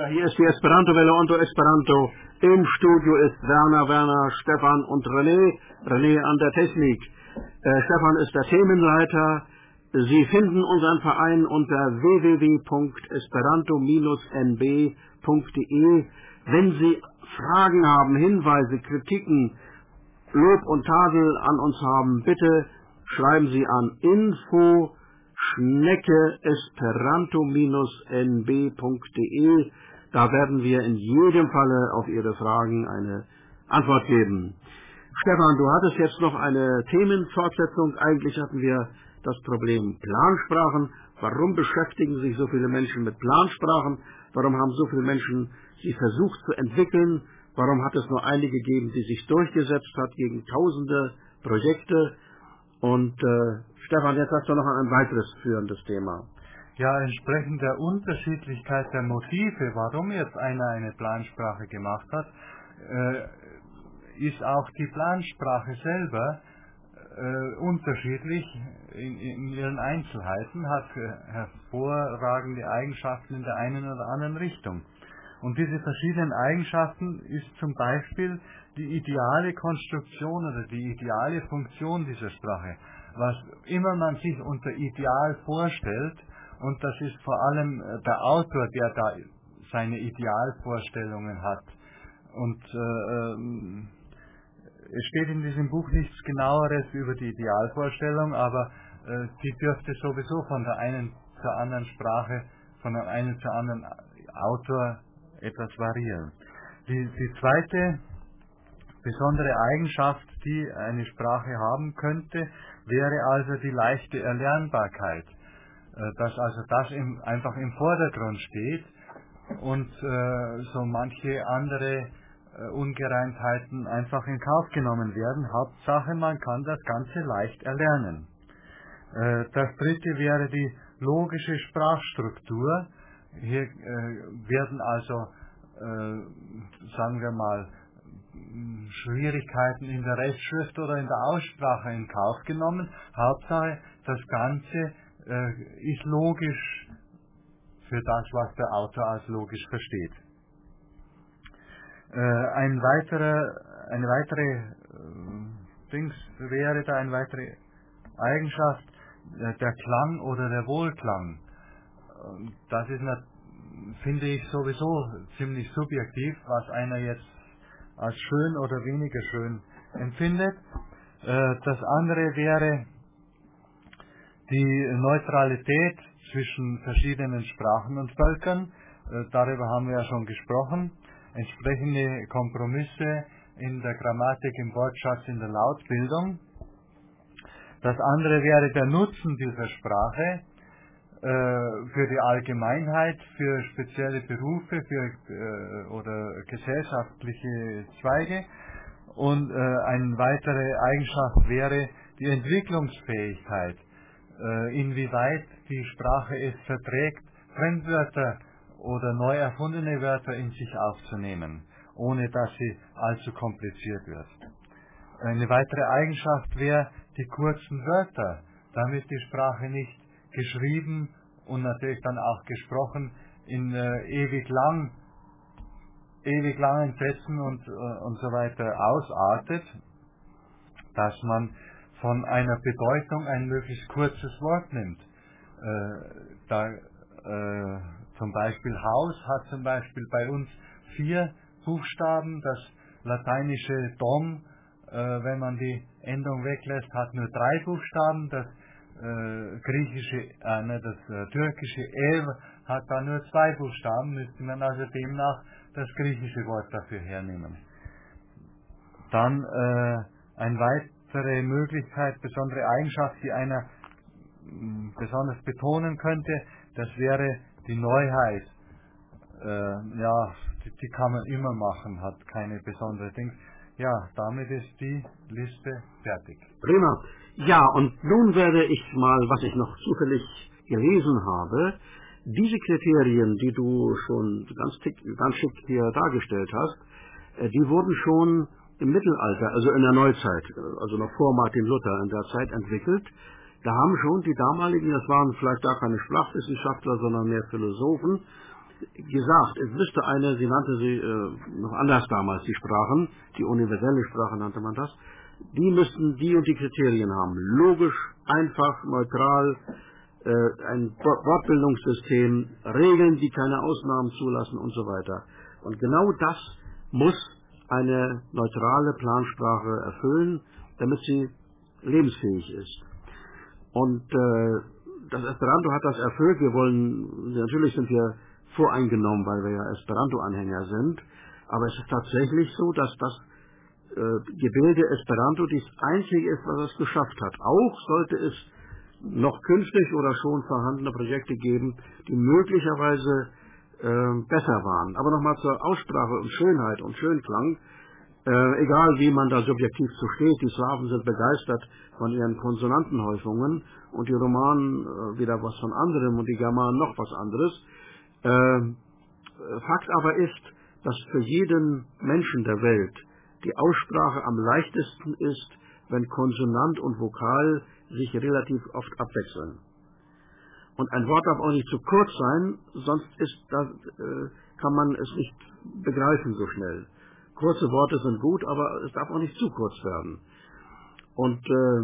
Hörer, hier ist die Esperanto-Welle Onto Esperanto. Im Studio ist Werner, Stefan und René an der Technik. Stefan ist der Themenleiter. Sie finden unseren Verein unter www.esperanto-nb.de. Wenn Sie Fragen haben, Hinweise, Kritiken, Lob und Tadel an uns haben, bitte schreiben Sie an info@esperanto-nb.de. Da werden wir in jedem Falle auf Ihre Fragen eine Antwort geben. Stefan, du hattest jetzt noch eine Themenfortsetzung. Eigentlich hatten wir das Problem Plansprachen. Warum beschäftigen sich so viele Menschen mit Plansprachen? Warum haben so viele Menschen sie versucht zu entwickeln? Warum hat es nur einige gegeben, die sich durchgesetzt hat gegen tausende Projekte? Und Stefan, jetzt hast du noch ein weiteres führendes Thema. Ja, entsprechend der Unterschiedlichkeit der Motive, warum jetzt einer eine Plansprache gemacht hat, ist auch die Plansprache selber unterschiedlich in ihren Einzelheiten, hat hervorragende Eigenschaften in der einen oder anderen Richtung. Und diese verschiedenen Eigenschaften ist zum Beispiel die ideale Konstruktion oder die ideale Funktion dieser Sprache. Was immer man sich unter ideal vorstellt, und das ist vor allem der Autor, der da seine Idealvorstellungen hat. Und es steht in diesem Buch nichts Genaueres über die Idealvorstellung, aber die dürfte sowieso von der einen zur anderen Sprache, von dem einen zur anderen Autor etwas variieren. Die zweite besondere Eigenschaft, die eine Sprache haben könnte, wäre also die leichte Erlernbarkeit. Dass also das einfach im Vordergrund steht und so manche andere Ungereimtheiten einfach in Kauf genommen werden. Hauptsache, man kann das Ganze leicht erlernen. Das dritte wäre die logische Sprachstruktur. Hier werden also, sagen wir mal, Schwierigkeiten in der Rechtschrift oder in der Aussprache in Kauf genommen. Hauptsache, das Ganze ist logisch für das, was der Autor als logisch versteht. Eine weitere Eigenschaft, der Klang oder der Wohlklang. Das ist, finde ich, sowieso ziemlich subjektiv, was einer jetzt als schön oder weniger schön empfindet. Das andere wäre die Neutralität zwischen verschiedenen Sprachen und Völkern. Darüber haben wir ja schon gesprochen. Entsprechende Kompromisse in der Grammatik, im Wortschatz, in der Lautbildung. Das andere wäre der Nutzen dieser Sprache für die Allgemeinheit, für spezielle Berufe oder gesellschaftliche Zweige. Und eine weitere Eigenschaft wäre die Entwicklungsfähigkeit, inwieweit die Sprache es verträgt, Fremdwörter oder neu erfundene Wörter in sich aufzunehmen, ohne dass sie allzu kompliziert wird. Eine weitere Eigenschaft wäre die kurzen Wörter, damit die Sprache nicht geschrieben und natürlich dann auch gesprochen in ewig langen Sätzen und so weiter ausartet, dass man von einer Bedeutung ein möglichst kurzes Wort nimmt. Zum Beispiel Haus hat zum Beispiel bei uns 4 Buchstaben, das lateinische Dom, wenn man die Endung weglässt, hat nur 3 Buchstaben, das türkische Ev hat da nur 2 Buchstaben, müsste man also demnach das griechische Wort dafür hernehmen. Dann eine weitere Möglichkeit, besondere Eigenschaft, die einer besonders betonen könnte, das wäre die Neuheit. Die kann man immer machen, hat keine besondere Ding. Ja, damit ist die Liste fertig. Prima. Ja, und nun werde ich mal, was ich noch zufällig gelesen habe, diese Kriterien, die du schon ganz schick hier dargestellt hast, die wurden schon im Mittelalter, also in der Neuzeit, also noch vor Martin Luther in der Zeit entwickelt. Da haben schon die damaligen, das waren vielleicht gar keine Sprachwissenschaftler, sondern mehr Philosophen, gesagt, es müsste eine, sie nannte sie noch anders damals, die Sprachen, die universelle Sprache nannte man das, die müssten die und die Kriterien haben. Logisch, einfach, neutral, ein Wortbildungssystem, Regeln, die keine Ausnahmen zulassen und so weiter. Und genau das muss eine neutrale Plansprache erfüllen, damit sie lebensfähig ist. Und das Esperanto hat das erfüllt. Natürlich sind wir voreingenommen, weil wir ja Esperanto-Anhänger sind, aber es ist tatsächlich so, dass das Gebilde Esperanto das einzige ist, was es geschafft hat. Auch sollte es noch künftig oder schon vorhandene Projekte geben, die möglicherweise besser waren. Aber nochmal zur Aussprache und Schönheit und Schönklang. Egal wie man da subjektiv zu steht, die Slawen sind begeistert von ihren Konsonantenhäufungen und die Romanen wieder was von anderem und die Germanen noch was anderes. Fakt aber ist, dass für jeden Menschen der Welt die Aussprache am leichtesten ist, wenn Konsonant und Vokal sich relativ oft abwechseln. Und ein Wort darf auch nicht zu kurz sein, sonst kann man es nicht begreifen so schnell. Kurze Worte sind gut, aber es darf auch nicht zu kurz werden. Und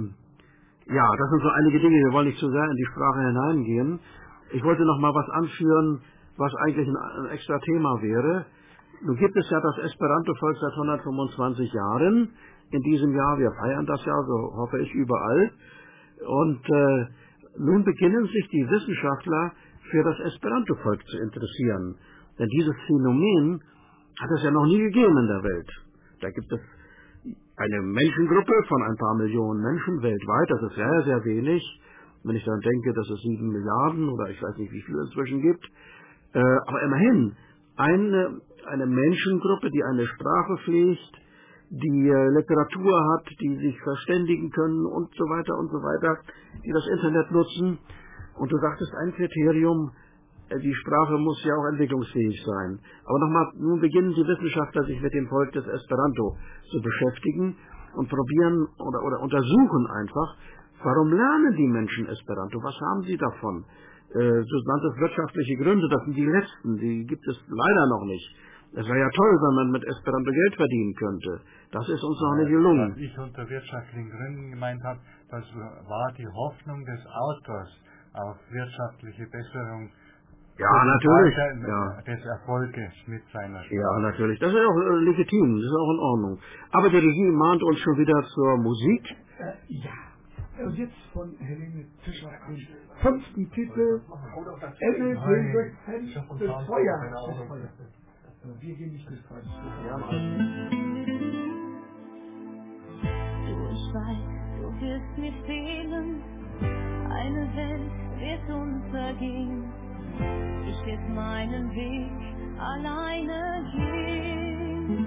das sind so einige Dinge, wir wollen nicht zu sehr in die Sprache hineingehen. Ich wollte noch mal was anführen, was eigentlich ein extra Thema wäre. Nun gibt es ja das Esperanto-Volk seit 125 Jahren. In diesem Jahr, wir feiern das ja, so hoffe ich, überall. Und nun beginnen sich die Wissenschaftler für das Esperanto-Volk zu interessieren. Denn dieses Phänomen hat es ja noch nie gegeben in der Welt. Da gibt es eine Menschengruppe von ein paar Millionen Menschen weltweit, das ist sehr, sehr wenig. Wenn ich dann denke, dass es 7 Milliarden oder ich weiß nicht, wie viel es inzwischen gibt. Aber immerhin, eine Menschengruppe, die eine Sprache pflegt, die Literatur hat, die sich verständigen können und so weiter, die das Internet nutzen. Und du sagtest ein Kriterium, die Sprache muss ja auch entwicklungsfähig sein. Aber nochmal, nun beginnen die Wissenschaftler sich mit dem Volk des Esperanto zu beschäftigen und probieren oder untersuchen einfach, warum lernen die Menschen Esperanto? Was haben sie davon? Du nanntest wirtschaftliche Gründe, das sind die letzten, die gibt es leider noch nicht. Es wäre ja toll, wenn man mit Esperanto Geld verdienen könnte. Das ist uns noch nicht gelungen. Was ich unter wirtschaftlichen Gründen gemeint habe, das war die Hoffnung des Autors auf wirtschaftliche Besserung. Ja, natürlich. Des Erfolges mit seiner Sprache. Ja, natürlich. Das ist auch legitim, das ist auch in Ordnung. Aber die Regie mahnt uns schon wieder zur Musik. Ja. Und jetzt von Helene Fischer den 5. Titel Ebbe den Wechsel des Feuers. Wir gehen nicht bis Feuer. Ich weiß, du wirst mir fehlen, eine Welt wird untergehen. Ich werd meinen Weg alleine gehen.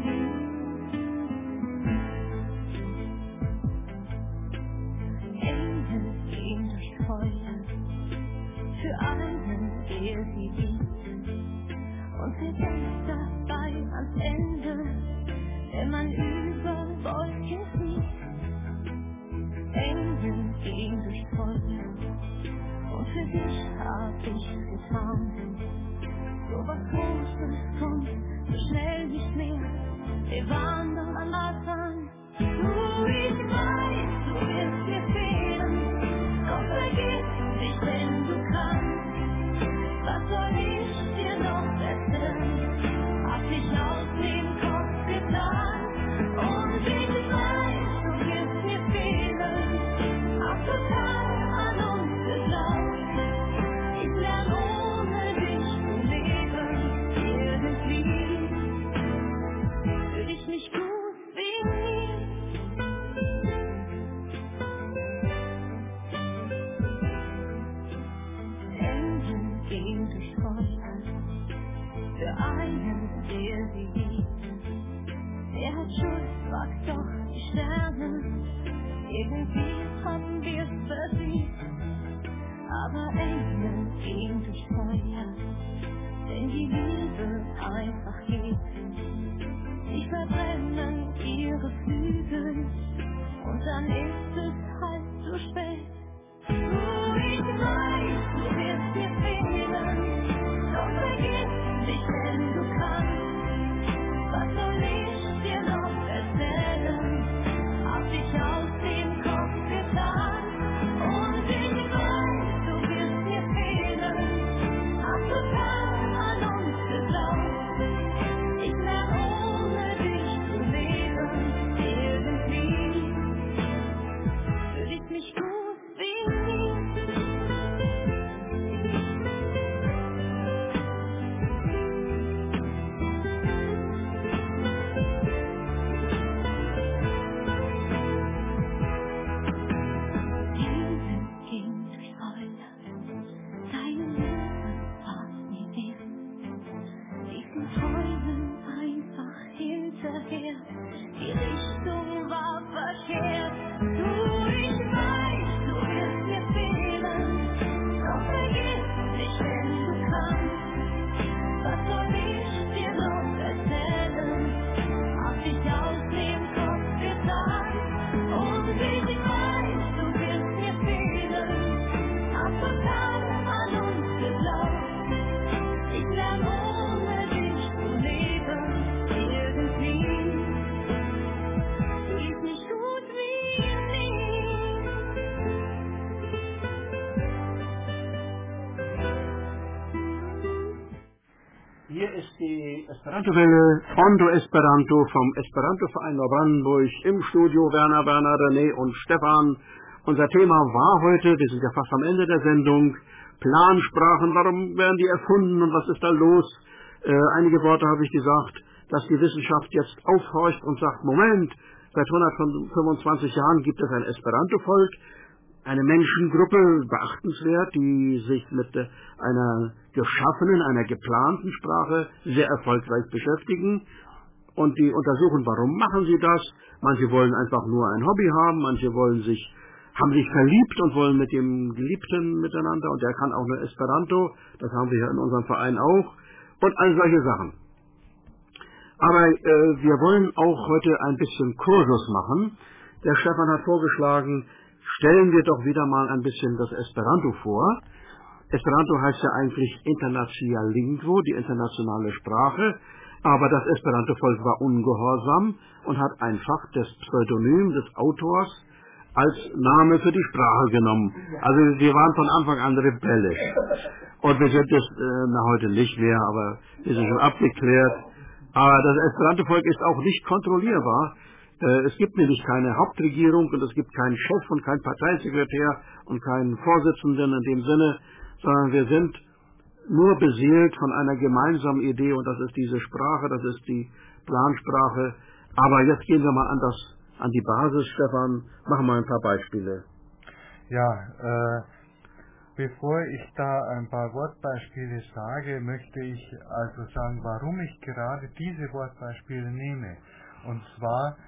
Engel gehen durch Feuer, für einen, der sie liebt. Und sie denkt dabei ans Ende, wenn man über Wolken fliegt. Engel gehen durch Feuer, und für dich hab ich's getan. So was Großes kommt so schnell nicht mehr, wir waren doch am Anfang. Ich weiß, du wirst mir fehlen, doch vergiss dich, wenn du kannst. Was soll ich dir noch erzählen? Hab dich aus dem Kopf getan. Und ich weiß, du wirst mir fehlen, hab total an uns geglaubt. Ich lerne ohne dich zu leben, irgendwie fühl ich mich gut wie nie. Engel gehen durch Feuer, für einen, der sie liebt. Wer hat Schuld, fragt doch die Sterne, irgendwie haben wir's verdient. Aber Engel gehen durch Feuer, denn die Liebe einfach geht. Sie verbrennen ihre Flügel und dann ist es halt zu spät. Ich weiß, du wirst mir fehlen, doch vergiss ist die Esperanto-Welle Ondo Esperanto vom Esperanto-Verein Neubrandenburg im Studio Werner, René und Stefan. Unser Thema war heute, wir sind ja fast am Ende der Sendung, Plansprachen, warum werden die erfunden und was ist da los? Einige Worte habe ich gesagt, dass die Wissenschaft jetzt aufhorcht und sagt, Moment, seit 125 Jahren gibt es ein Esperanto-Volk, eine Menschengruppe, beachtenswert, die sich mit einer geschaffenen, einer geplanten Sprache sehr erfolgreich beschäftigen. Und die untersuchen, warum machen sie das. Manche wollen einfach nur ein Hobby haben, manche haben sich verliebt und wollen mit dem Geliebten miteinander. Und der kann auch nur Esperanto, das haben wir ja in unserem Verein auch. Und all solche Sachen. Aber wir wollen auch heute ein bisschen Kursus machen. Der Stefan hat vorgeschlagen, stellen wir doch wieder mal ein bisschen das Esperanto vor. Esperanto heißt ja eigentlich International Lingvo, die internationale Sprache, aber das Esperanto-Volk war ungehorsam und hat einfach das Pseudonym des Autors als Name für die Sprache genommen. Also wir waren von Anfang an rebellisch. Und wir sind es heute nicht mehr, aber wir sind schon abgeklärt. Aber das Esperanto-Volk ist auch nicht kontrollierbar. Es gibt nämlich keine Hauptregierung und es gibt keinen Chef und keinen Parteisekretär und keinen Vorsitzenden in dem Sinne, sondern wir sind nur beseelt von einer gemeinsamen Idee und das ist diese Sprache, das ist die Plansprache. Aber jetzt gehen wir mal an die Basis, Stefan, machen wir ein paar Beispiele. Ja, bevor ich da ein paar Wortbeispiele sage, möchte ich also sagen, warum ich gerade diese Wortbeispiele nehme. Und zwar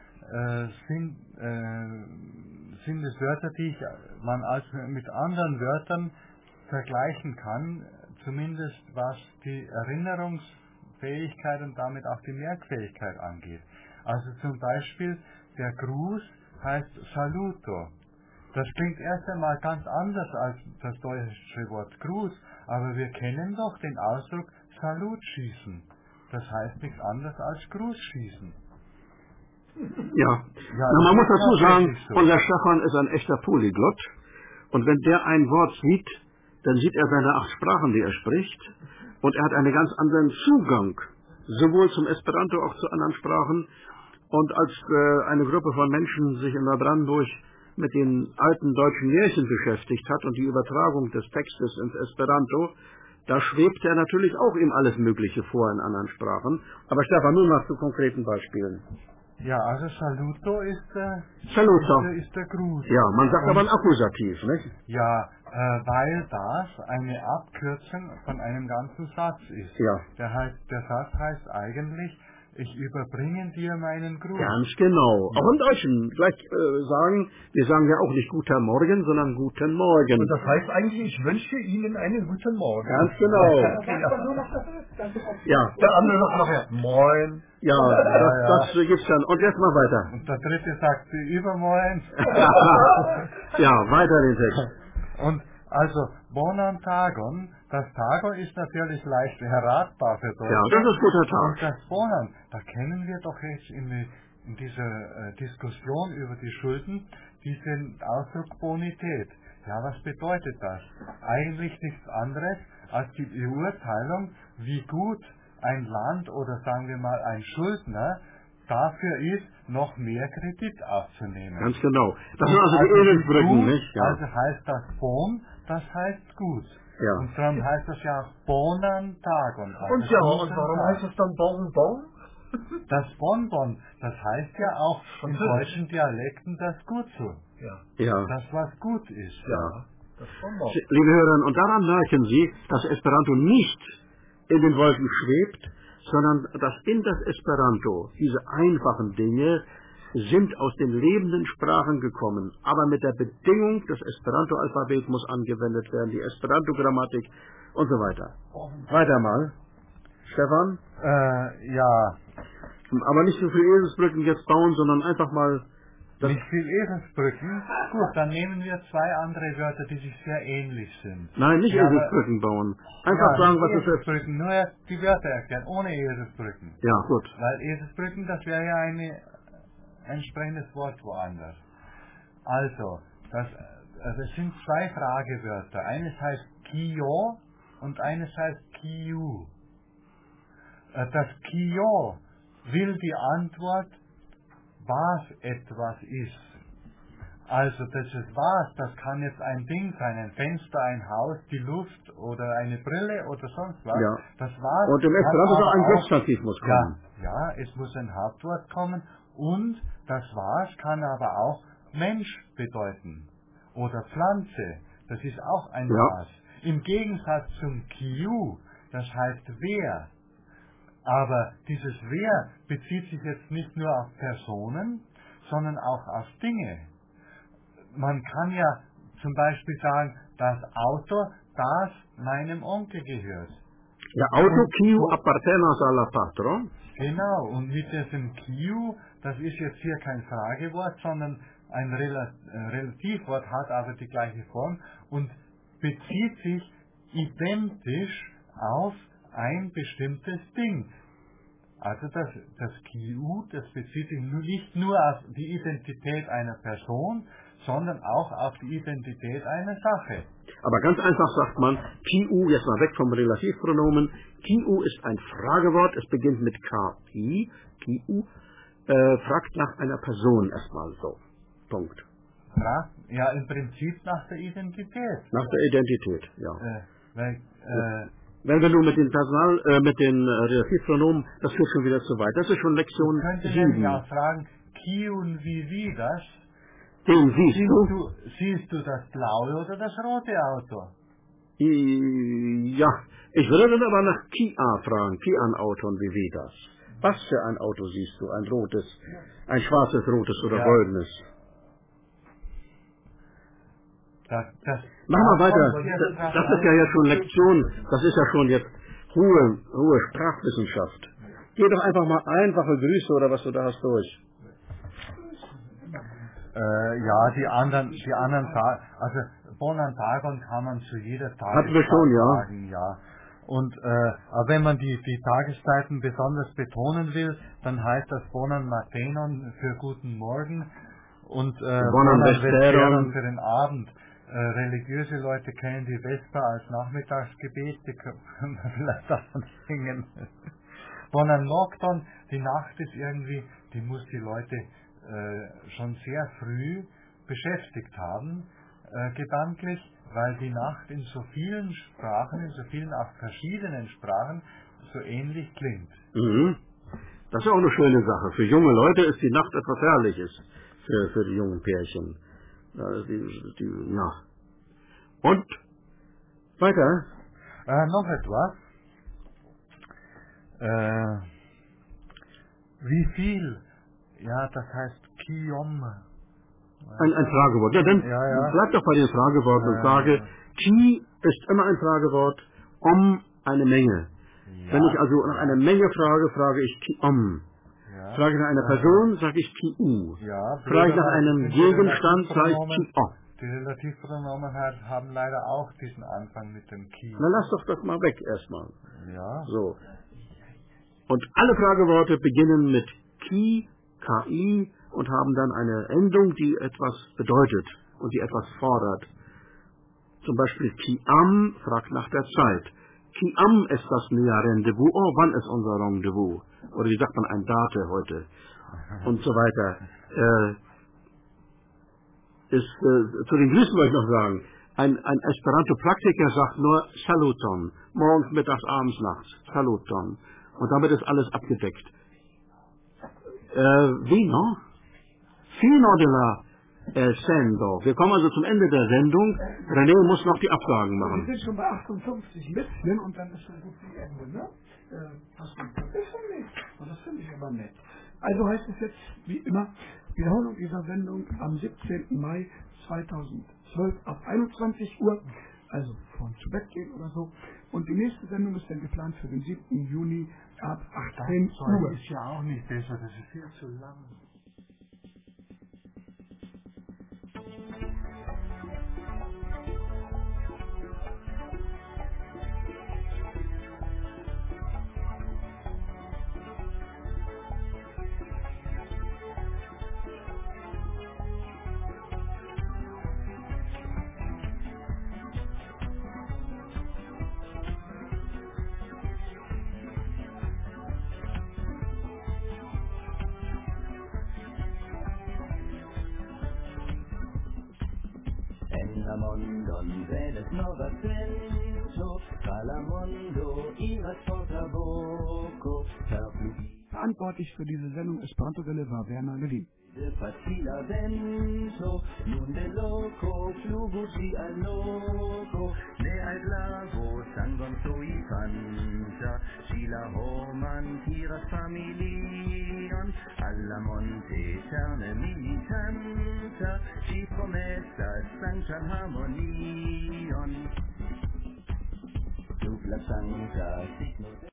sind es Wörter, die man also mit anderen Wörtern vergleichen kann, zumindest was die Erinnerungsfähigkeit und damit auch die Merkfähigkeit angeht. Also zum Beispiel der Gruß heißt Saluto. Das klingt erst einmal ganz anders als das deutsche Wort Gruß, aber wir kennen doch den Ausdruck Salutschießen. Das heißt nichts anderes als Grußschießen. Ja, man muss dazu sagen, unser Stefan ist ein echter Polyglott und wenn der ein Wort sieht, dann sieht er seine 8 Sprachen, die er spricht und er hat einen ganz anderen Zugang, sowohl zum Esperanto als auch zu anderen Sprachen. Und als eine Gruppe von Menschen sich in Neubrandenburg mit den alten deutschen Märchen beschäftigt hat und die Übertragung des Textes ins Esperanto, da schwebt er natürlich auch ihm alles Mögliche vor in anderen Sprachen. Aber Stefan, nun mal zu konkreten Beispielen. Ja, also Saluto ist der Gruß. Ja, man sagt aber ein Akkusativ, nicht? Ja, weil das eine Abkürzung von einem ganzen Satz ist. Ja. Der Satz heißt eigentlich, ich überbringe dir meinen Gruß. Ganz genau. Ja. Auch im Deutschen. Wir sagen ja auch nicht Guten Morgen, sondern Guten Morgen. Und das heißt eigentlich, ich wünsche Ihnen einen guten Morgen. Ganz genau. Ja. Der andere sagt nachher, Moin. Ja, das gibt's dann. Und jetzt mal weiter. Und der dritte sagt, Übermorgen. Ja, weiter den Text. Und also, Bonan Tagon, das Tagon ist natürlich leicht erratbar für Deutsche. Ja, das ist guter Tag. Und das Bonan, da kennen wir doch jetzt in dieser Diskussion über die Schulden diesen Ausdruck Bonität. Ja, was bedeutet das? Eigentlich nichts anderes als die Beurteilung, wie gut ein Land oder sagen wir mal ein Schuldner dafür ist, noch mehr Kredit aufzunehmen. Ganz genau. Das sind also die Eselsbrücken, nicht? Ja. Also heißt das Bon, das heißt gut. Ja. Und darum heißt das ja auch Bonan Tagon. Also und warum heißt es dann Bonbon? Das Bonbon, das heißt ja auch in deutschen Dialekten das Gutzu. Ja. Das, was gut ist. Ja. Das Bonbon. Liebe Hörerinnen, und daran merken Sie, dass Esperanto nicht in den Wolken schwebt, sondern dass in das Esperanto diese einfachen Dinge sind aus den lebenden Sprachen gekommen, aber mit der Bedingung, das Esperanto-Alphabet muss angewendet werden, die Esperanto-Grammatik und so weiter. Weiter mal. Stefan? Ja. Aber nicht so viele Eselsbrücken jetzt bauen, sondern einfach mal... Nicht viel Eselsbrücken? Gut, dann nehmen wir 2 andere Wörter, die sich sehr ähnlich sind. Nein, nicht Eselsbrücken bauen. Einfach sagen, was es ist. Eselsbrücken, nur die Wörter erklären, ohne Eselsbrücken. Ja, gut. Weil Eselsbrücken, das wäre ja ein entsprechendes Wort woanders. Also, es sind 2 Fragewörter. Eines heißt Kio und eines heißt Kiu. Das Kio will die Antwort, was etwas ist. Also das ist was, das kann jetzt ein Ding sein, ein Fenster, ein Haus, die Luft oder eine Brille oder sonst was. Ja. Das was Und im kann Esperanto aber auch ein auch- Substantiv muss kommen. Ja, es muss ein Hauptwort kommen und das was kann aber auch Mensch bedeuten oder Pflanze. Das ist auch ein Ja. was. Im Gegensatz zum Kiu, das heißt wer. Aber dieses wer bezieht sich jetzt nicht nur auf Personen, sondern auch auf Dinge. Man kann ja zum Beispiel sagen, das Auto, das meinem Onkel gehört. Ja, auto Und- kiu appartenas alla patro. Genau, und mit diesem Q, das ist jetzt hier kein Fragewort, sondern ein Relativwort, hat aber die gleiche Form und bezieht sich identisch auf ein bestimmtes Ding. Also das Q, das bezieht sich nicht nur auf die Identität einer Person, sondern auch auf die Identität einer Sache. Aber ganz einfach sagt man, kiu, jetzt mal weg vom Relativpronomen, kiu ist ein Fragewort, es beginnt mit ki, kiu, fragt nach einer Person erstmal so. Punkt. Ja, im Prinzip nach der Identität. Nach der Identität, ja. Weil, Wenn wir nun mit den mit den Relativpronomen, das führt schon wieder zu weit. Das ist schon Lektion man könnte nämlich 7. auch fragen, Kiun wie das? Den siehst du? Siehst du das blaue oder das rote Auto? Ja, ich würde dann aber nach Kia fragen, Kia-Auto und wie das. Was für ein Auto siehst du? Ein rotes, ein schwarzes, rotes oder Ja. goldenes? Mach mal weiter. Das ist ja jetzt schon Lektion, das ist ja schon jetzt hohe Sprachwissenschaft. Geh doch einfach mal einfache Grüße oder was du da hast durch. Ja, die anderen Tage, also Bonantagon kann man zu jeder Tageszeit Hatten wir schon, ja. sagen, ja. Und aber wenn man die Tageszeiten besonders betonen will, dann heißt das Bonan Matenon für guten Morgen und Bonan Vesteron für den Abend. Religiöse Leute kennen die Vesper als Nachmittagsgebet, die können wir vielleicht davon singen. Bonan Nocton, die Nacht ist irgendwie, die muss die Leute schon sehr früh beschäftigt haben, gedanklich, weil die Nacht in so vielen Sprachen, in so vielen auch verschiedenen Sprachen so ähnlich klingt. Mhm. Das ist auch eine schöne Sache. Für junge Leute ist die Nacht etwas Herrliches. Für die jungen Pärchen. Ja. Und? Weiter? Noch etwas. Wie viel? Ja, das heißt Kiom. Ein Fragewort. Ja, dann bleib doch bei den Frageworten und sage, Ki ist immer ein Fragewort, eine Menge. Ja. Wenn ich also nach einer Menge frage, frage ich Ki Ja. Frage ich nach einer Person, sage ich Ki Ja, Frage ich nach einem Gegenstand, sage ich Ki Die Relativpronomen haben leider auch diesen Anfang mit dem Ki. Na, lass doch das mal weg erstmal. Ja. So. Und alle Frageworte beginnen mit Ki, Ki und haben dann eine Endung, die etwas bedeutet und die etwas fordert. Zum Beispiel Kiam fragt nach der Zeit. Kiam ist das näher Rendezvous. Oh, wann ist unser Rendezvous? Oder wie sagt man ein Date heute? Und so weiter. Zu den Grüßen wollte ich noch sagen. Ein Esperanto-Praktiker sagt nur Saluton. Morgens, mittags, abends, nachts. Saluton. Und damit ist alles abgedeckt. Vino? Fino de la Sendo. Wir kommen also zum Ende der Sendung. René muss noch die Absagen machen. Wir sind schon bei 58 Mitten und dann ist schon gut wie Ende, ne? Das ist schon nicht. Und das finde ich aber nett. Also heißt es jetzt, wie immer, Wiederholung dieser Sendung am 17. Mai 2012 ab 21 Uhr. Also vorm zu Bett gehen oder so. Und die nächste Sendung ist dann geplant für den 7. Juni ab 18 Uhr. Das ist ja auch nicht besser, das ist viel zu lang. Mondon, Vedes Nova Cento, Salamondo, Iras Portaboco, Verantwortlich für diese Sendung Esperanto-Welle war Werner Levin. Facila vento, non de loco, fluvusi al loco, ne al lago, sangon sui canta, si la homan tiras familion, alla monte eterne militanta, si promessas sanctam harmonion, dupla sancta signo